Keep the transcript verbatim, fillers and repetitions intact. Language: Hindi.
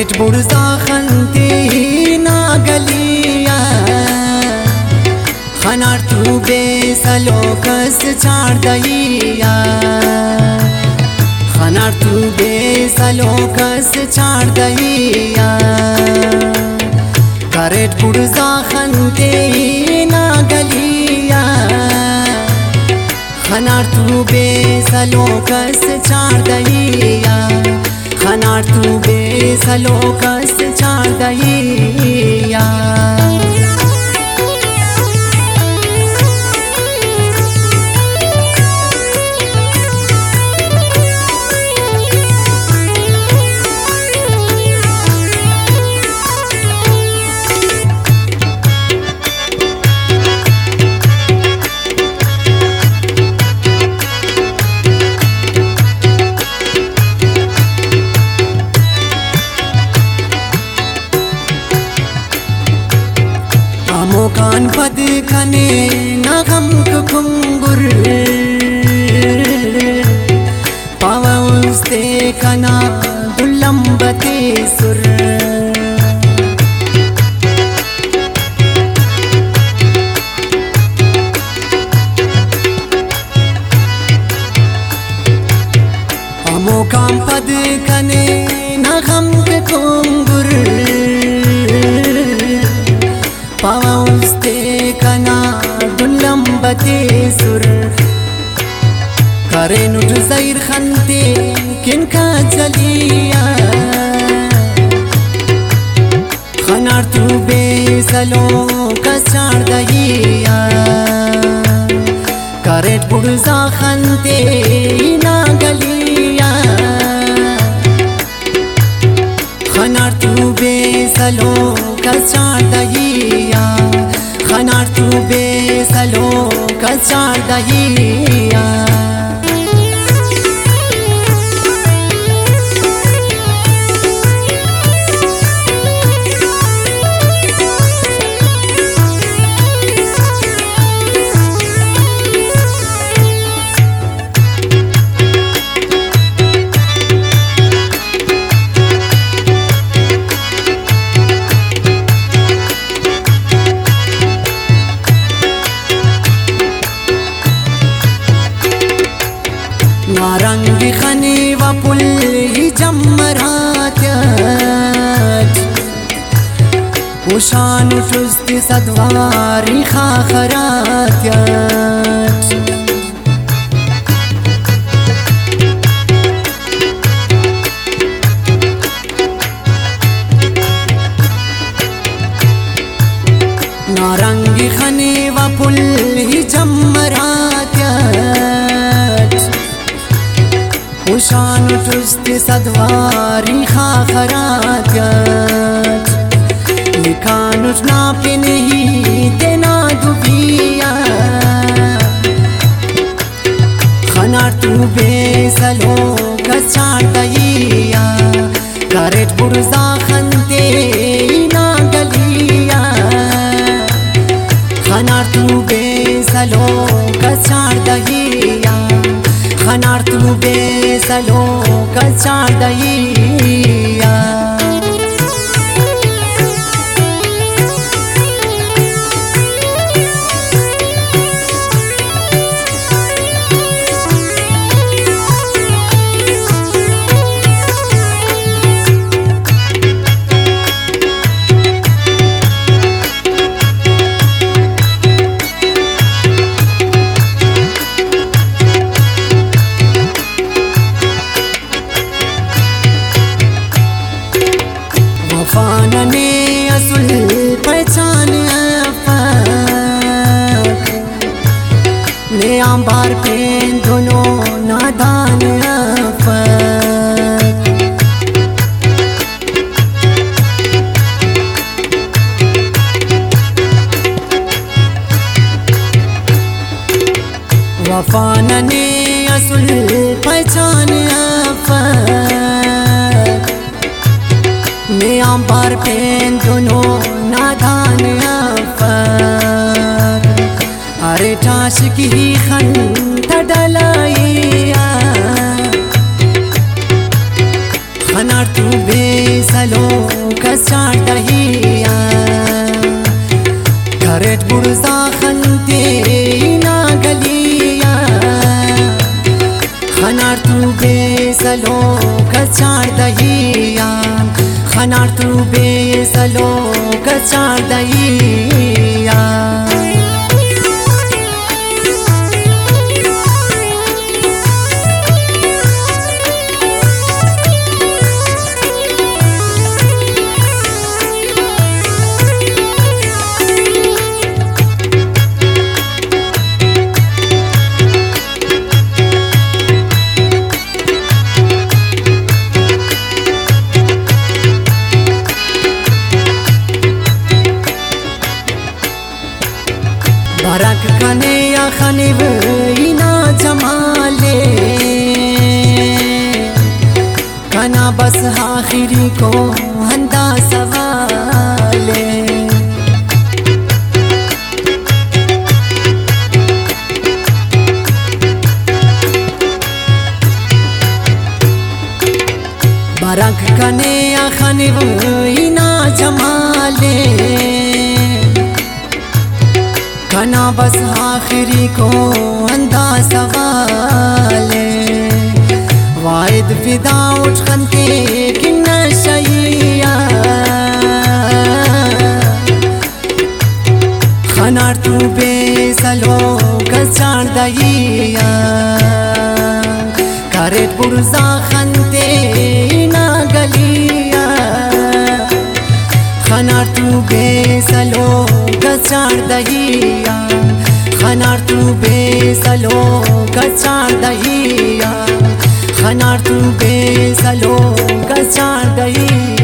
करेट बुरजा खंती नागलिया खनार तू बेसलो कस चार दइया खनार तू बेसलो कस चार दइया करेट बुरजा खंती नागलिया खनार तू बेसलो कस चार दइया खनार तू बेसलो कस चार दइया कान पद खने नगम कुंगुर पावा उस्ते कना दुलंबते सुर अमो काम पद खने नगम कुंगुर पावा उस्ते कना दुलंबते सुर करे नुट ज़ैर खंते किनका जलिया खनार तू बेसलो कचार दइया करेट बुरजा खंते नागलिया खनार तू बेसलो कचार दइया खनार तू बेसलो कचार दइया नारंगी खनी व पुल्ली जम्मरात उशान चुस्ती सद्वारी खाखरात नारंगी खनी व पुल्ली जम्मरात उशान चुस्ती सद्वारी खाखरात लिखानुज ना पे नहीं देना दुबिया खनार तू बेसलो कचार दइया करेट बुरजा खंते नागलिया खनार तू बेसलो कचार दइया खनार तू बेसलो कचार दइया वफानने असुल पहचान ने आंबार पे दोनों नादान वफानने असुल पहचान ने आंबार पे दोनों नादान अरे टाश की खंत डलाइया खनार तू बेसलो salo kachar dahiya khanar tu be salo kachar dahiya बाराक खाने या खाने वहीना जमाले खाना बस आखिरी को हंदा सवाले बाराक खाने या खाने वहीना जमाले खाना बस आखिरी को अंधा सवाले वाहिद फिदा उठ खनते किन्ना शैया खनार तू बेसलो कचार दहिया कारेट पुरजा खनते ना गलिया खनार तू बेसलो कचार दहिया खनार तू बेसलो कचार दहिया खनार तू बेसलो कचार दहिया।